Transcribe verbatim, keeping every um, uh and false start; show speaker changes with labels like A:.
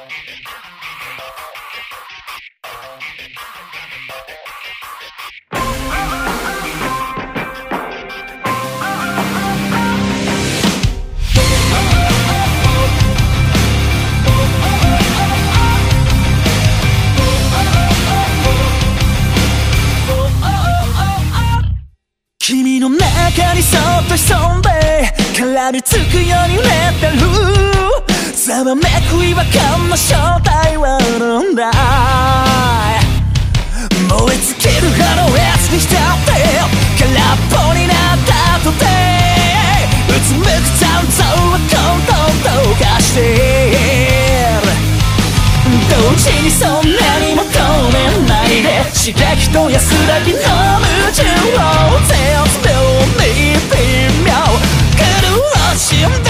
A: 君の中にそっと潜んで絡みつくように売れてるざわめく違和感の正体はなんだ燃え尽きるあのやつに浸って空っぽになった後でうつむく残像は混沌と化して同時にそんなに求めないで刺激と安らぎの矛盾を絶妙に微妙苦しんで